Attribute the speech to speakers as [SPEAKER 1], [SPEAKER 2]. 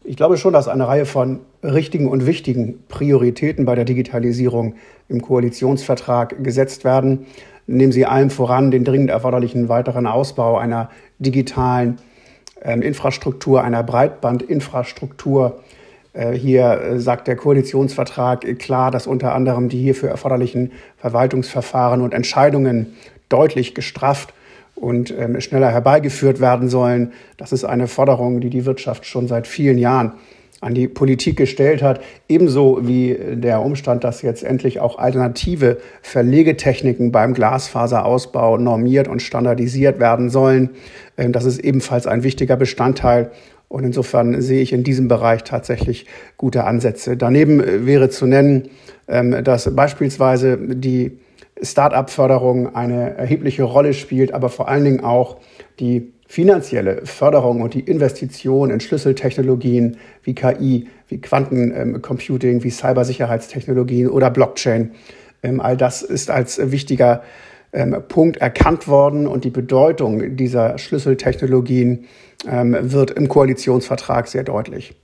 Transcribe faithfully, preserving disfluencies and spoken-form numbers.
[SPEAKER 1] Ich glaube schon, dass eine Reihe von richtigen und wichtigen Prioritäten bei der Digitalisierung im Koalitionsvertrag gesetzt werden. Nehmen Sie allen voran den dringend erforderlichen weiteren Ausbau einer digitalen äh, Infrastruktur, einer Breitbandinfrastruktur. Äh, hier äh, sagt der Koalitionsvertrag klar, dass unter anderem die hierfür erforderlichen Verwaltungsverfahren und Entscheidungen deutlich gestrafft und ähm, schneller herbeigeführt werden sollen. Das ist eine Forderung, die die Wirtschaft schon seit vielen Jahren an die Politik gestellt hat. Ebenso wie der Umstand, dass jetzt endlich auch alternative Verlegetechniken beim Glasfaserausbau normiert und standardisiert werden sollen. Ähm, das ist ebenfalls ein wichtiger Bestandteil. Und insofern sehe ich in diesem Bereich tatsächlich gute Ansätze. Daneben wäre zu nennen, ähm, dass beispielsweise die Start-up-Förderung eine erhebliche Rolle spielt, aber vor allen Dingen auch die finanzielle Förderung und die Investition in Schlüsseltechnologien wie K I, wie Quantencomputing, wie Cybersicherheitstechnologien oder Blockchain. All das ist als wichtiger Punkt erkannt worden und die Bedeutung dieser Schlüsseltechnologien wird im Koalitionsvertrag sehr deutlich.